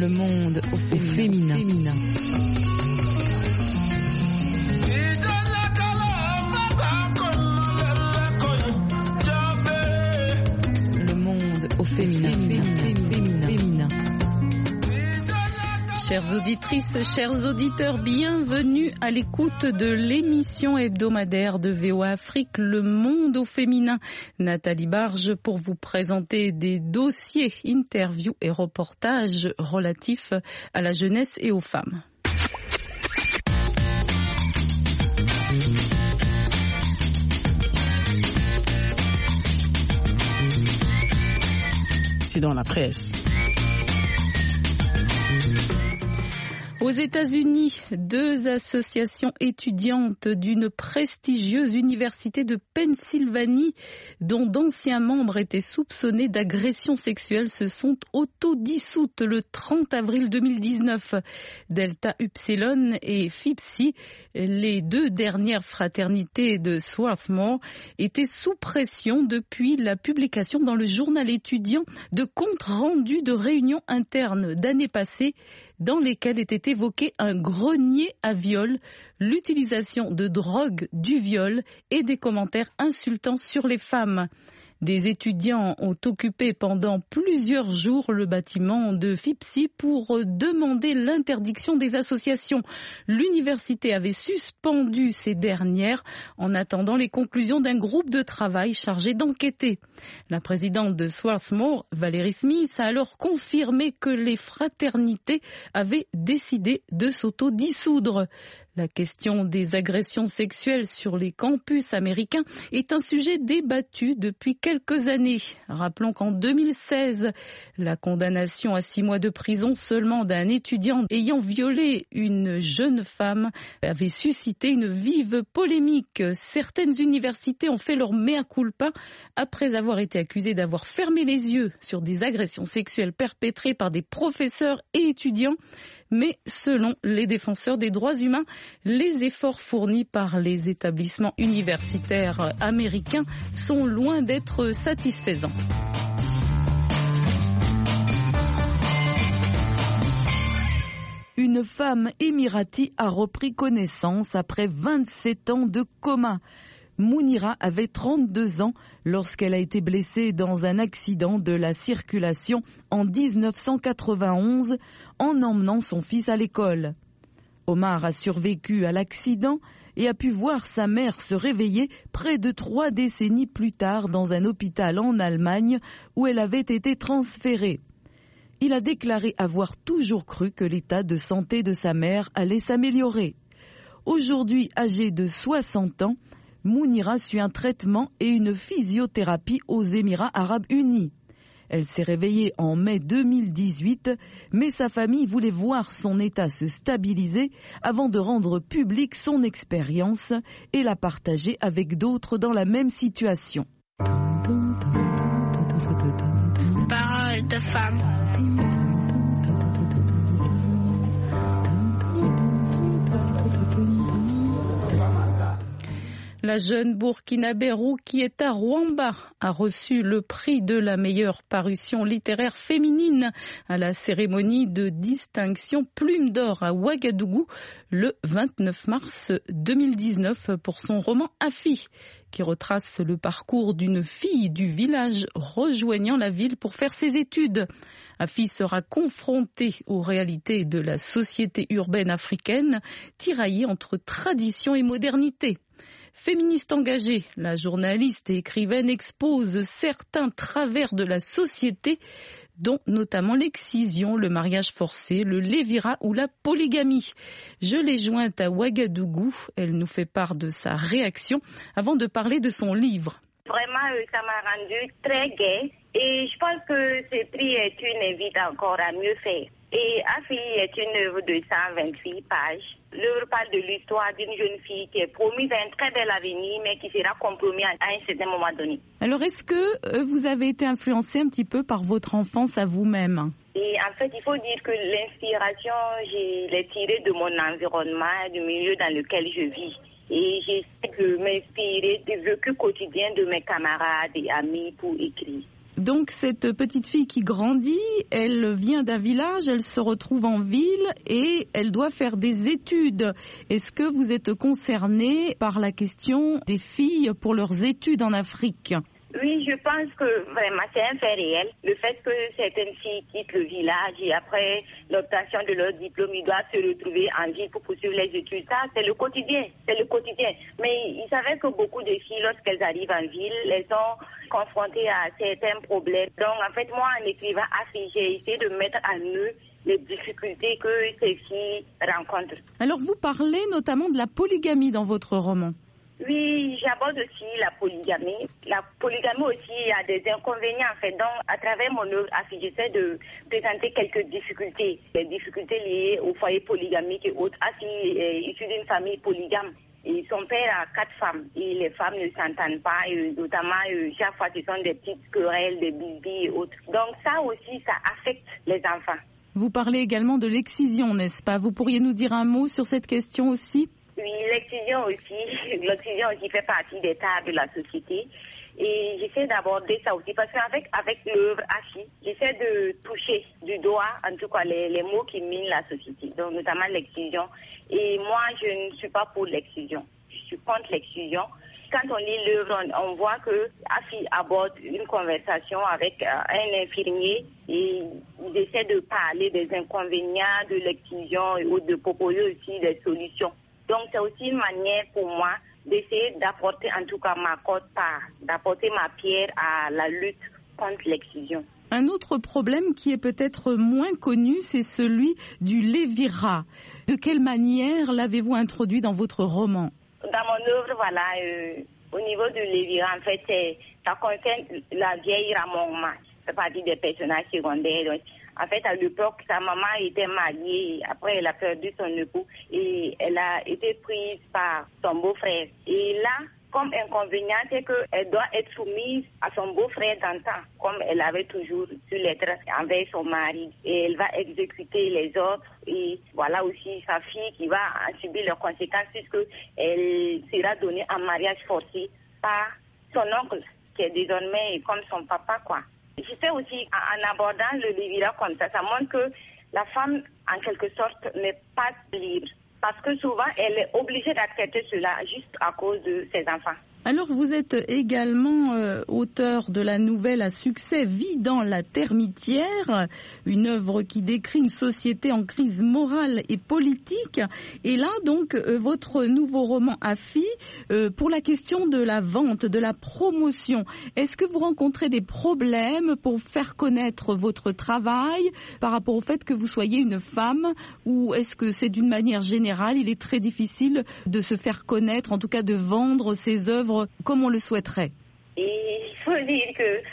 Le monde au féminin. Le monde au féminin. Chères auditrices, chers auditeurs, bienvenue à l'écoute de l'émission hebdomadaire de VOA Afrique, Le Monde au féminin. Nathalie Barge pour vous présenter des dossiers, interviews et reportages relatifs à la jeunesse et aux femmes. C'est dans la presse. Aux États-Unis, 2 associations étudiantes d'une prestigieuse université de Pennsylvanie, dont d'anciens membres étaient soupçonnés d'agression sexuelle, se sont autodissoutes le 30 avril 2019. Delta Upsilon et Phi Psi, les 2 dernières fraternités de Swarthmore, étaient sous pression depuis la publication dans le journal étudiant de comptes rendus de réunions internes d'années passées, dans lesquels était évoqué un grenier à viol, l'utilisation de drogue, du viol et des commentaires insultants sur les femmes. Des étudiants ont occupé pendant plusieurs jours le bâtiment de Phi Psi pour demander l'interdiction des associations. L'université avait suspendu ces dernières en attendant les conclusions d'un groupe de travail chargé d'enquêter. La présidente de Swarthmore, Valerie Smith, a alors confirmé que les fraternités avaient décidé de s'autodissoudre. La question des agressions sexuelles sur les campus américains est un sujet débattu depuis quelques années. Rappelons qu'en 2016, la condamnation à 6 mois de prison seulement d'un étudiant ayant violé une jeune femme avait suscité une vive polémique. Certaines universités ont fait leur mea culpa après avoir été accusées d'avoir fermé les yeux sur des agressions sexuelles perpétrées par des professeurs et étudiants. Mais selon les défenseurs des droits humains, les efforts fournis par les établissements universitaires américains sont loin d'être satisfaisants. Une femme émirati a repris connaissance après 27 ans de coma. Mounira avait 32 ans lorsqu'elle a été blessée dans un accident de la circulation en 1991 en emmenant son fils à l'école. Omar a survécu à l'accident et a pu voir sa mère se réveiller près de 3 décennies plus tard dans un hôpital en Allemagne où elle avait été transférée. Il a déclaré avoir toujours cru que l'état de santé de sa mère allait s'améliorer. Aujourd'hui âgée de 60 ans, Mounira suit un traitement et une physiothérapie aux Émirats arabes unis. Elle s'est réveillée en mai 2018, mais sa famille voulait voir son état se stabiliser avant de rendre publique son expérience et la partager avec d'autres dans la même situation. Parole de femme. La jeune Burkinabé Roukieta Rwamba a reçu le prix de la meilleure parution littéraire féminine à la cérémonie de distinction Plume d'Or à Ouagadougou le 29 mars 2019 pour son roman Afi, qui retrace le parcours d'une fille du village rejoignant la ville pour faire ses études. Afi sera confrontée aux réalités de la société urbaine africaine, tiraillée entre tradition et modernité. Féministe engagée, la journaliste et écrivaine expose certains travers de la société, dont notamment l'excision, le mariage forcé, le lévira ou la polygamie. Je l'ai jointe à Ouagadougou. Elle nous fait part de sa réaction avant de parler de son livre. Vraiment, ça m'a rendu très gaie et je pense que ce prix est une invite encore à mieux faire. Et Afi est une œuvre de 128 pages. L'œuvre parle de l'histoire d'une jeune fille qui est promise à un très bel avenir, mais qui sera compromis à un certain moment donné. Alors, est-ce que vous avez été influencée un petit peu par votre enfance à vous-même ? Et en fait, il faut dire que l'inspiration, je l'ai tirée de mon environnement, du milieu dans lequel je vis. Et j'essaie de m'inspirer du vécu quotidien de mes camarades et amis pour écrire. Donc cette petite fille qui grandit, elle vient d'un village, elle se retrouve en ville et elle doit faire des études. Est-ce que vous êtes concerné par la question des filles pour leurs études en Afrique ? Oui, je pense que vraiment c'est un fait réel. Le fait que certaines filles quittent le village et après l'obtention de leur diplôme, ils doivent se retrouver en ville pour poursuivre les études. Ça, c'est le quotidien. Mais il s'avère que beaucoup de filles, lorsqu'elles arrivent en ville, elles sont confrontées à certains problèmes. Donc, en fait, moi, en écrivant Afi, j'ai essayé de mettre à nu les difficultés que ces filles rencontrent. Alors, vous parlez notamment de la polygamie dans votre roman. Oui, j'aborde aussi la polygamie. La polygamie aussi a des inconvénients en fait. Donc, à travers mon œuvre, j'essaie de présenter quelques difficultés. Les difficultés liées au foyer polygamique et autres. Afi est issu d'une famille polygame. Et son père a 4 femmes et les femmes ne s'entendent pas. Et notamment, chaque fois, ce sont des petites querelles, des bisbilles et autres. Donc, ça aussi, ça affecte les enfants. Vous parlez également de l'excision, n'est-ce pas? Vous pourriez nous dire un mot sur cette question aussi? Oui, l'excision aussi fait partie des tares de la société. Et j'essaie d'aborder ça aussi parce qu'avec l'œuvre Afi, j'essaie de toucher du doigt, en tout cas, les mots qui minent la société, donc notamment l'excision. Et moi, je ne suis pas pour l'excision. Je suis contre l'excision. Quand on lit l'œuvre, on voit que Afi aborde une conversation avec un infirmier et il essaie de parler des inconvénients de l'excision et de proposer aussi des solutions. Donc, c'est aussi une manière pour moi d'essayer d'apporter en tout cas ma quote-part, d'apporter ma pierre à la lutte contre l'excision. Un autre problème qui est peut-être moins connu, c'est celui du lévirat. De quelle manière l'avez-vous introduit dans votre roman? Dans mon œuvre, voilà, au niveau du lévirat, en fait, ça concerne la vieille Ramongma. C'est partie des personnages secondaires. Donc, en fait, à l'époque, sa maman était mariée. Après, elle a perdu son époux et elle a été prise par son beau-frère. Et là, comme inconvénient, c'est qu'elle doit être soumise à son beau-frère d'antan, comme elle avait toujours su l'être envers son mari. Et elle va exécuter les ordres. Et voilà aussi sa fille qui va en subir les conséquences puisqu'elle sera donnée en mariage forcé par son oncle, qui est désormais comme son papa, quoi. Je sais aussi, en abordant le lévirat comme ça montre que la femme, en quelque sorte, n'est pas libre. Parce que souvent, elle est obligée d'accepter cela juste à cause de ses enfants. Alors, vous êtes également auteur de la nouvelle à succès « Vie dans la termitière », une œuvre qui décrit une société en crise morale et politique. Et là, donc, votre nouveau roman Afi, pour la question de la vente, de la promotion, est-ce que vous rencontrez des problèmes pour faire connaître votre travail par rapport au fait que vous soyez une femme, ou est-ce que c'est d'une manière générale, il est très difficile de se faire connaître, en tout cas de vendre ses œuvres comme on le souhaiterait? Et il faut dire que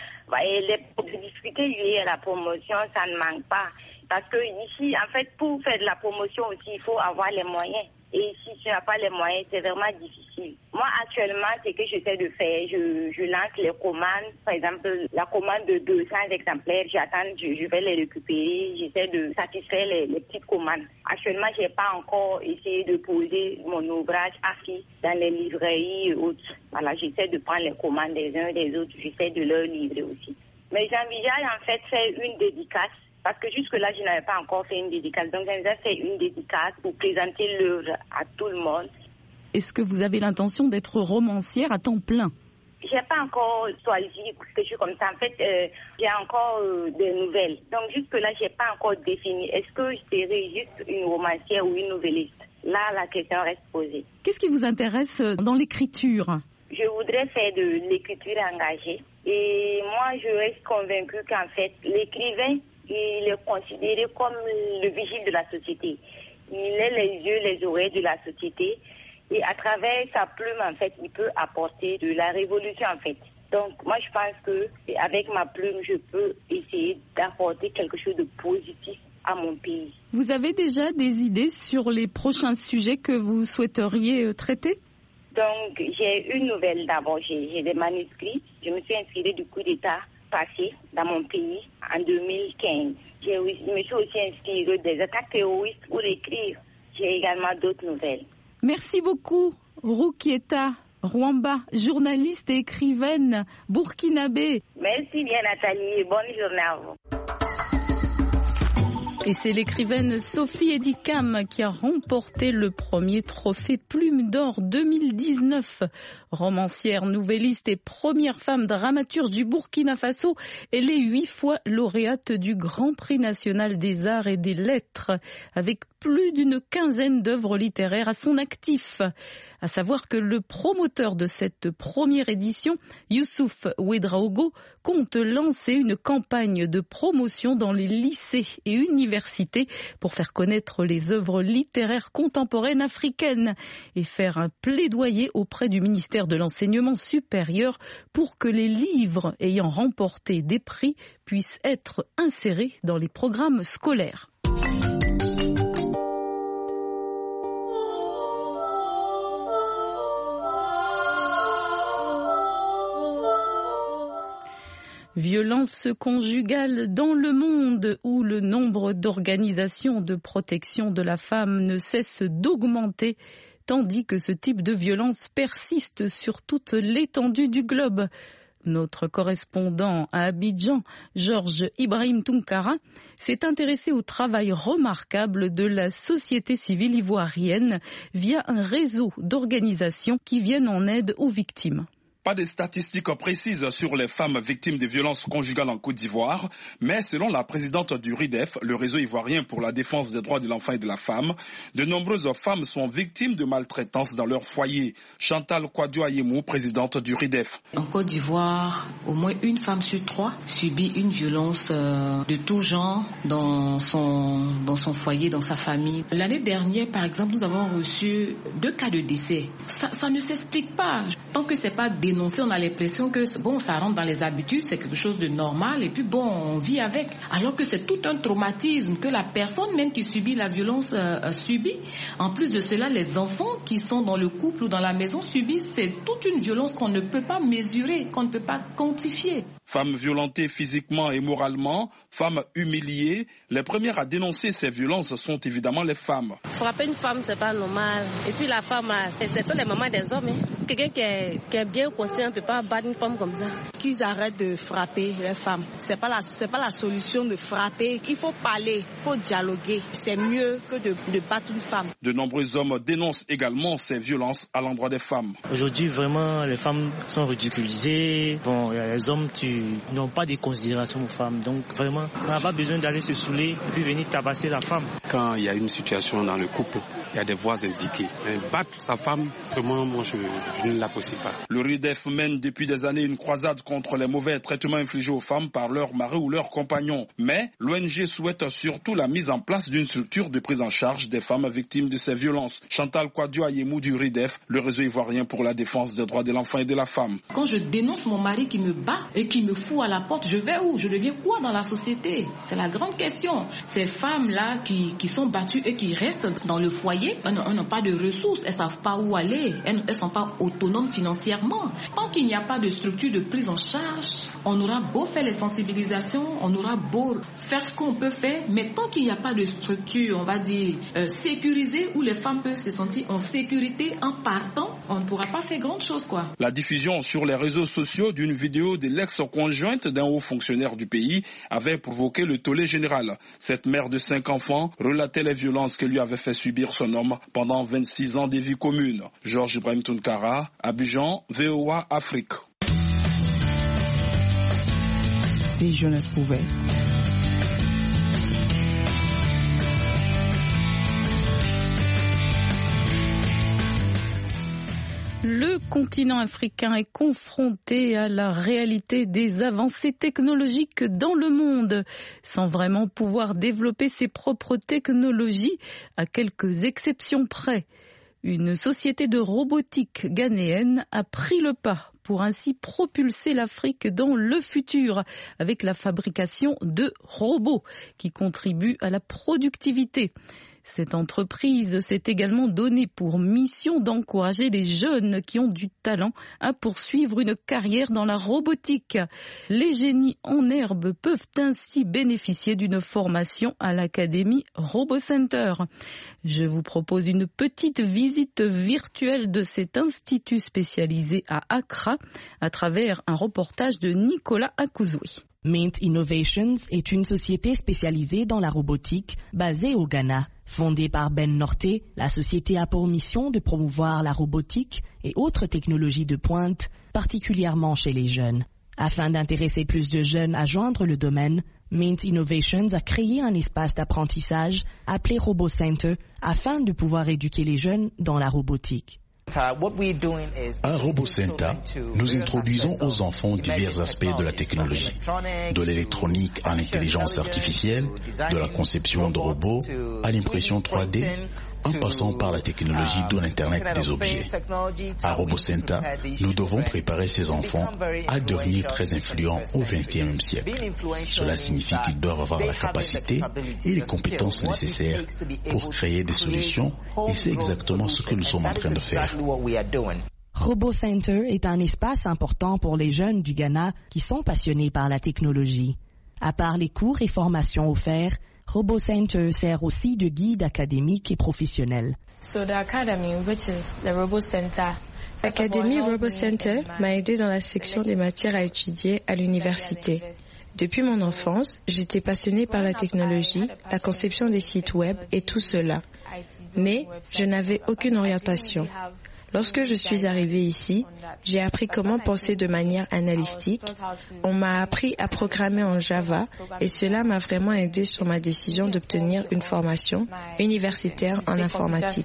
les difficultés liées à la promotion, ça ne manque pas. Parce que ici, en fait, pour faire de la promotion aussi, il faut avoir les moyens. Et si tu n'as pas les moyens, c'est vraiment difficile. Moi, actuellement, ce que j'essaie de faire, je lance les commandes. Par exemple, la commande de 200 exemplaires, j'attends, je vais les récupérer. J'essaie de satisfaire les petites commandes. Actuellement, je n'ai pas encore essayé de poser mon ouvrage Afi dans les librairies et autres. Voilà, j'essaie de prendre les commandes des uns et des autres. J'essaie de leur livrer aussi. Mais j'envisage en fait faire une dédicace. Parce que jusque-là, je n'avais pas encore fait une dédicace. Donc, j'ai fait une dédicace pour présenter l'œuvre à tout le monde. Est-ce que vous avez l'intention d'être romancière à temps plein? J'ai pas encore choisi quelque chose comme ça. En fait, j'ai encore des nouvelles. Donc, jusque-là, j'ai pas encore défini. Est-ce que je serai juste une romancière ou une novelliste? Là, la question reste posée. Qu'est-ce qui vous intéresse dans l'écriture? Je voudrais faire de l'écriture engagée. Et moi, je reste convaincue qu'en fait, l'écrivain, il est considéré comme le vigile de la société. Il est les yeux, les oreilles de la société. Et à travers sa plume, en fait, il peut apporter de la révolution, en fait. Donc, moi, je pense que avec ma plume, je peux essayer d'apporter quelque chose de positif à mon pays. Vous avez déjà des idées sur les prochains sujets que vous souhaiteriez traiter? Donc, j'ai une nouvelle d'abord. J'ai des manuscrits. Je me suis inspirée du coup d'État passé dans mon pays en 2015. Je me suis aussi inspirée des attaques terroristes pour écrire. J'ai également d'autres nouvelles. Merci beaucoup, Roukieta Rwamba, journaliste et écrivaine burkinabé. Merci bien Nathalie, bonne journée à vous. Et c'est l'écrivaine Sophie Edikam qui a remporté le premier trophée Plume d'Or 2019. Romancière, nouvelliste et première femme dramaturge du Burkina Faso, elle est 8 fois lauréate du Grand Prix national des arts et des lettres, avec plus d'une quinzaine d'œuvres littéraires à son actif. À savoir que le promoteur de cette première édition, Youssouf Ouedraogo, compte lancer une campagne de promotion dans les lycées et universités pour faire connaître les œuvres littéraires contemporaines africaines et faire un plaidoyer auprès du ministère de l'Enseignement supérieur pour que les livres ayant remporté des prix puissent être insérés dans les programmes scolaires. Violence conjugale dans le monde où le nombre d'organisations de protection de la femme ne cesse d'augmenter, tandis que ce type de violence persiste sur toute l'étendue du globe. Notre correspondant à Abidjan, Georges Ibrahim Tunkara, s'est intéressé au travail remarquable de la société civile ivoirienne via un réseau d'organisations qui viennent en aide aux victimes. Pas de statistiques précises sur les femmes victimes de violences conjugales en Côte d'Ivoire, mais selon la présidente du RIDEF, le réseau ivoirien pour la défense des droits de l'enfant et de la femme, de nombreuses femmes sont victimes de maltraitance dans leur foyer. Chantal Kouadio-Ayemou, présidente du RIDEF. En Côte d'Ivoire, au moins une femme sur 3 subit une violence de tout genre dans son foyer, dans sa famille. L'année dernière, par exemple, nous avons reçu 2 cas de décès. Ça ne s'explique pas. Tant que c'est pas dénoncé, on a l'impression que ça rentre dans les habitudes, c'est quelque chose de normal et puis on vit avec. Alors que c'est tout un traumatisme que la personne même qui subit la violence subit. En plus de cela, les enfants qui sont dans le couple ou dans la maison subissent, c'est toute une violence qu'on ne peut pas mesurer, qu'on ne peut pas quantifier. Femmes violentées physiquement et moralement, femmes humiliées, les premières à dénoncer ces violences sont évidemment les femmes. Frapper une femme, c'est pas normal. Et puis la femme, c'est les mamans des hommes. Quelqu'un qui est bien conscient ne peut pas battre une femme comme ça. Qu'ils arrêtent de frapper les femmes. C'est pas la solution de frapper. Il faut parler, il faut dialoguer. C'est mieux que de battre une femme. De nombreux hommes dénoncent également ces violences à l'endroit des femmes. Aujourd'hui, vraiment, les femmes sont ridiculisées. Bon, les hommes n'ont pas de considération aux femmes. Donc vraiment, on n'a pas besoin d'aller se saouler et puis venir tabasser la femme. Quand il y a une situation dans le couple, il y a des voies indiquées. Mais battre sa femme, vraiment, moi, je ne l'apprécie pas. Le RIDEF mène depuis des années une croisade contre les mauvais traitements infligés aux femmes par leurs maris ou leurs compagnons. Mais l'ONG souhaite surtout la mise en place d'une structure de prise en charge des femmes victimes de ces violences. Chantal Kouadio-Ayemou du RIDEF, le réseau ivoirien pour la défense des droits de l'enfant et de la femme. Quand je dénonce mon mari qui me bat et qui me fout à la porte, je vais où? Je deviens quoi dans la société? C'est la grande question. Ces femmes-là qui sont battues et qui restent dans le foyer, elles n'ont pas de ressources, elles ne savent pas où aller, elles ne sont pas autonomes financièrement. Tant qu'il n'y a pas de structure de prise en charge, on aura beau faire les sensibilisations, on aura beau faire ce qu'on peut faire, mais tant qu'il n'y a pas de structure, on va dire, sécurisée, où les femmes peuvent se sentir en sécurité en partant, on ne pourra pas faire grand chose, quoi. La diffusion sur les réseaux sociaux d'une vidéo de l'ex-conjointe d'un haut fonctionnaire du pays avait provoqué le tollé général. Cette mère de 5 enfants relatait les violences que lui avait fait subir son homme pendant 26 ans de vie commune. Georges Ibrahim Tunkara, Abidjan, VOA Afrique. Si jeunesse pouvait. Le continent africain est confronté à la réalité des avancées technologiques dans le monde, sans vraiment pouvoir développer ses propres technologies, à quelques exceptions près. Une société de robotique ghanéenne a pris le pas pour ainsi propulser l'Afrique dans le futur avec la fabrication de robots qui contribuent à la productivité. Cette entreprise s'est également donnée pour mission d'encourager les jeunes qui ont du talent à poursuivre une carrière dans la robotique. Les génies en herbe peuvent ainsi bénéficier d'une formation à l'Académie RoboCenter. Je vous propose une petite visite virtuelle de cet institut spécialisé à Accra à travers un reportage de Nicolas Akouzoui. Mint Innovations est une société spécialisée dans la robotique basée au Ghana. Fondée par Ben Norté, la société a pour mission de promouvoir la robotique et autres technologies de pointe, particulièrement chez les jeunes. Afin d'intéresser plus de jeunes à joindre le domaine, Mint Innovations a créé un espace d'apprentissage appelé RoboCenter afin de pouvoir éduquer les jeunes dans la robotique. À RoboCenter, nous introduisons aux enfants divers aspects de la technologie, de l'électronique à l'intelligence artificielle, de la conception de robots à l'impression 3D, en passant par la technologie de l'Internet des objets. À RoboCenter, nous devons préparer ces enfants à devenir très influents au XXIe siècle. Cela signifie qu'ils doivent avoir la capacité et les compétences nécessaires pour créer des solutions, et c'est exactement ce que nous sommes en train de faire. RoboCenter est un espace important pour les jeunes du Ghana qui sont passionnés par la technologie. À part les cours et formations offerts, RoboCenter sert aussi de guide académique et professionnel. L'Académie RoboCenter m'a aidé dans la section des matières à étudier à l'université. Depuis mon enfance, j'étais passionnée par la technologie, la conception des sites web et tout cela. Mais je n'avais aucune orientation. Lorsque je suis arrivée ici, j'ai appris comment penser de manière analytique. On m'a appris à programmer en Java et cela m'a vraiment aidé sur ma décision d'obtenir une formation universitaire en informatique.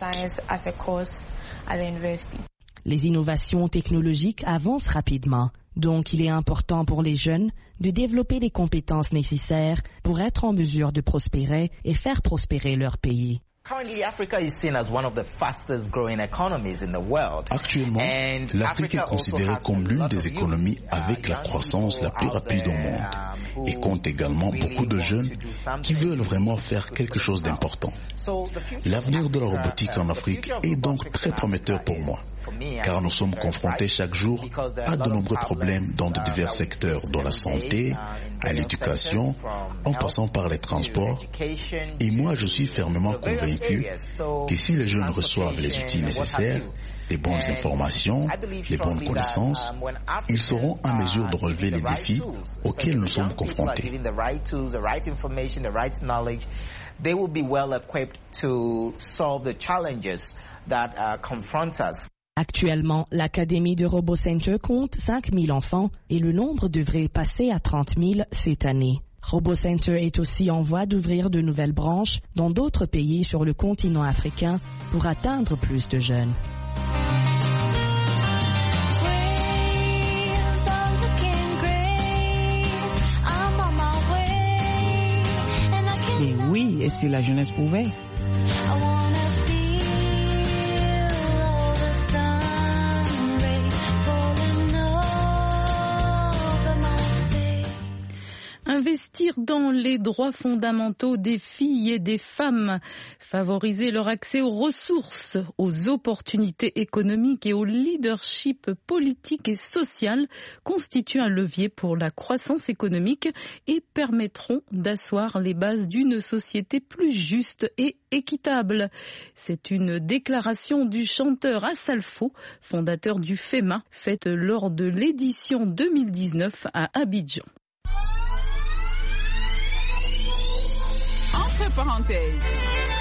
Les innovations technologiques avancent rapidement, donc il est important pour les jeunes de développer les compétences nécessaires pour être en mesure de prospérer et faire prospérer leur pays. Actuellement, l'Afrique est considérée comme l'une des économies avec la croissance la plus rapide au monde et compte également beaucoup de jeunes qui veulent vraiment faire quelque chose d'important. L'avenir de la robotique en Afrique est donc très prometteur pour moi, car nous sommes confrontés chaque jour à de nombreux problèmes dans de divers secteurs, dont la santé, à l'éducation, en passant par les transports. Et moi, je suis fermement convaincu que si les jeunes reçoivent les outils nécessaires, les bonnes informations, les bonnes connaissances, ils seront en mesure de relever les défis auxquels nous sommes confrontés. Actuellement, l'Académie de RoboCenter compte 5000 enfants et le nombre devrait passer à 30 000 cette année. RoboCenter est aussi en voie d'ouvrir de nouvelles branches dans d'autres pays sur le continent africain pour atteindre plus de jeunes. Et oui, et si la jeunesse pouvait. Investir dans les droits fondamentaux des filles et des femmes, favoriser leur accès aux ressources, aux opportunités économiques et au leadership politique et social constituent un levier pour la croissance économique et permettront d'asseoir les bases d'une société plus juste et équitable. C'est une déclaration du chanteur Assalfo, fondateur du FEMA, faite lors de l'édition 2019 à Abidjan. Entre parenthèses.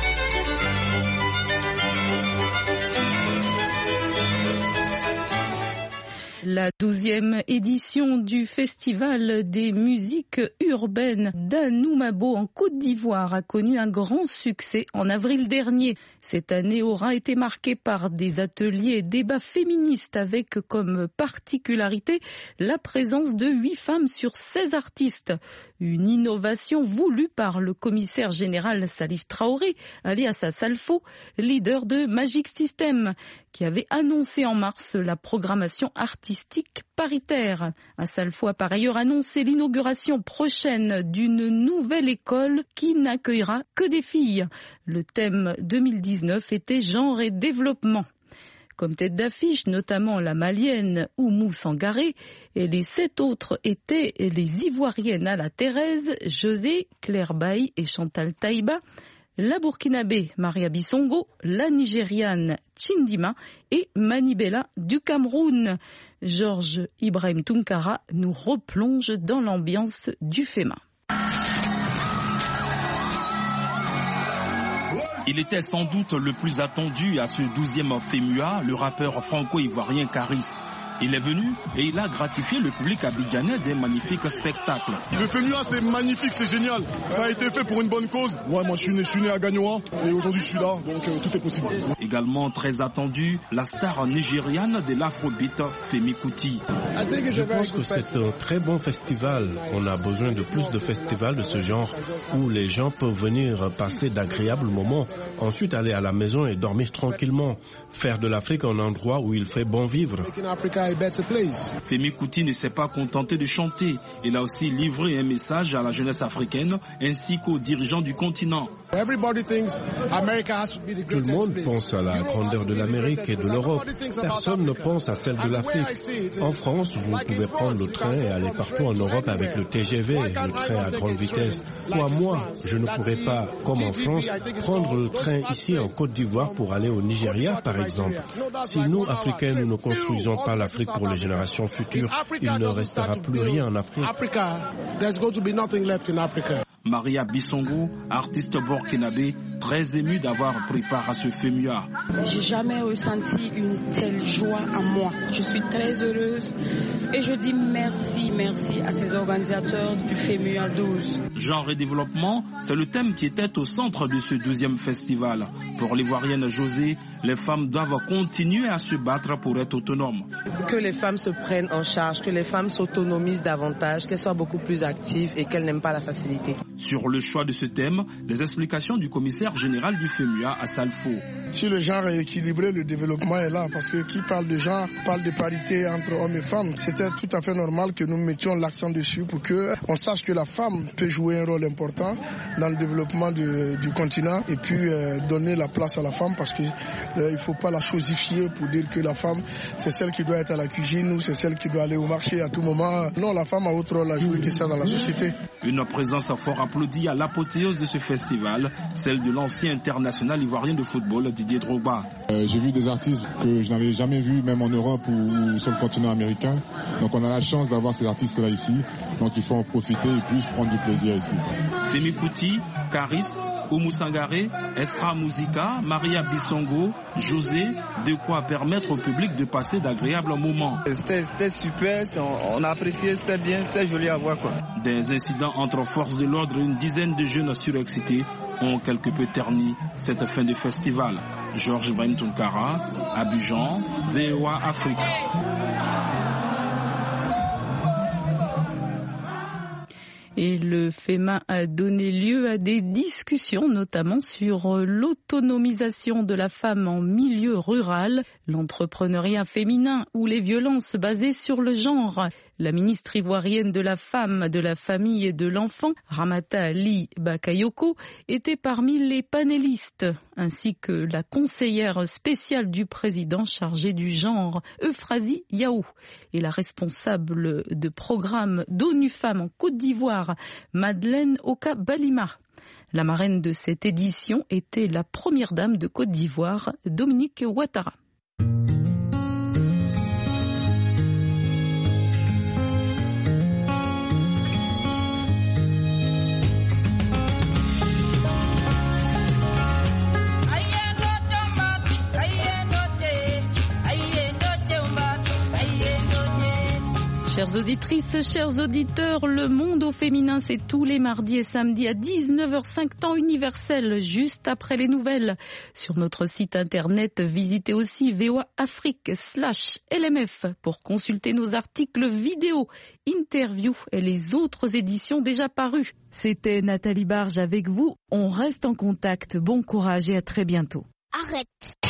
La 12e édition du Festival des musiques urbaines d'Anoumabo en Côte d'Ivoire a connu un grand succès en avril dernier. Cette année aura été marquée par des ateliers et débats féministes avec comme particularité la présence de 8 femmes sur 16 artistes. Une innovation voulue par le commissaire général Salif Traoré, alias Salfo, leader de Magic System, qui avait annoncé en mars la programmation artistique paritaire. Salfo a par ailleurs annoncé l'inauguration prochaine d'une nouvelle école qui n'accueillera que des filles. Le thème 2019 était genre et développement. Comme tête d'affiche, notamment la malienne Oumou Sangaré, et les 7 autres étaient les ivoiriennes Ala Thérèse, José, Claire Baye et Chantal Taïba, la burkinabé Maria Bissongo, la nigériane Chindima et Manibela du Cameroun. Georges Ibrahim Tunkara nous replonge dans l'ambiance du FEMA. Il était sans doute le plus attendu à ce 12e FEMUA, le rappeur franco-ivoirien Caris. Il est venu et il a gratifié le public abidjanais d'un magnifique spectacle. Le FEMUA, c'est magnifique, c'est génial. Ça a été fait pour une bonne cause. Ouais, moi je suis né à Gagnoa et aujourd'hui je suis là, donc tout est possible. Également très attendu, la star nigériane de l'afrobeat, Femi Kuti. Je pense que c'est un très bon festival. On a besoin de plus de festivals de ce genre où les gens peuvent venir passer d'agréables moments, ensuite aller à la maison et dormir tranquillement. Faire de l'Afrique un endroit où il fait bon vivre. Femi Kuti ne s'est pas contenté de chanter. Il a aussi livré un message à la jeunesse africaine ainsi qu'aux dirigeants du continent. Tout le monde pense à la grandeur de l'Amérique et de l'Europe. Personne ne pense à celle de l'Afrique. En France, vous pouvez prendre le train et aller partout en Europe avec le TGV, le train à grande vitesse. Moi, je ne pourrais pas, comme en France, prendre le train ici en Côte d'Ivoire pour aller au Nigeria, par exemple. Si nous, Africains, nous ne construisons pas l'Afrique pour les générations futures, il ne restera plus rien en Afrique. Maria Bissongo, artiste burkinabé, très émue d'avoir pris part à ce FEMUA. J'ai jamais ressenti une telle joie en moi. Je suis très heureuse et je dis merci à ces organisateurs du FEMUA 12. Genre et développement, c'est le thème qui était au centre de ce 12e festival. Pour l'Ivoirienne José, les femmes doivent continuer à se battre pour être autonomes. Que les femmes se prennent en charge, que les femmes s'autonomisent davantage, qu'elles soient beaucoup plus actives et qu'elles n'aiment pas la facilité. Sur le choix de ce thème, les explications du commissaire général du FEMUA à Salfo. Si le genre est équilibré, le développement est là. Parce que qui parle de genre, parle de parité entre hommes et femmes. C'était tout à fait normal que nous mettions l'accent dessus pour qu'on sache que la femme peut jouer un rôle important dans le développement du continent et puis donner la place à la femme parce qu'il ne faut pas la chosifier pour dire que la femme, c'est celle qui doit être à la cuisine ou c'est celle qui doit aller au marché à tout moment. Non, la femme a autre rôle à jouer que ça dans la société. Une présence fort applaudie à l'apothéose de ce festival, celle de l'ancien international ivoirien de football Didier Drogba. J'ai vu des artistes que je n'avais jamais vus, même en Europe ou sur le continent américain. Donc on a la chance d'avoir ces artistes-là ici. Donc il faut en profiter et puis prendre du plaisir ici. Femi Kuti, Caris, Oumou Sangaré, Estra Musica, Maria Bissongo, José, de quoi permettre au public de passer d'agréables moments. C'était super, on a apprécié, c'était bien, c'était joli à voir quoi. Des incidents entre forces de l'ordre et une dizaine de jeunes surexcités ont quelque peu terni cette fin de festival. Georges Ibrahim Tunkara, Abidjan, VOA Afrique. Et le FEMA a donné lieu à des discussions, notamment sur l'autonomisation de la femme en milieu rural, l'entrepreneuriat féminin ou les violences basées sur le genre. La ministre ivoirienne de la femme, de la famille et de l'enfant, Ramata Ali Bakayoko, était parmi les panélistes, ainsi que la conseillère spéciale du président chargée du genre, Euphrasie Yaou, et la responsable de programme d'ONU Femmes en Côte d'Ivoire, Madeleine Oka Balima. La marraine de cette édition était la première dame de Côte d'Ivoire, Dominique Ouattara. Chères auditrices, chers auditeurs, Le Monde au féminin, c'est tous les mardis et samedis à 19h05 temps universel, juste après les nouvelles. Sur notre site internet, visitez aussi VOA Afrique/LMF pour consulter nos articles vidéo, interviews et les autres éditions déjà parues. C'était Nathalie Barge avec vous. On reste en contact. Bon courage et à très bientôt. Arrête.